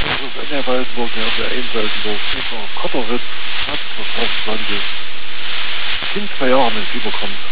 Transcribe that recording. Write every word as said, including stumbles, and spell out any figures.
René Waldenburg, der hat ja Einwaldenburg, Kotteritz, Hatzvertragswandel. Kind zwei Jahre, wenn es überkommt.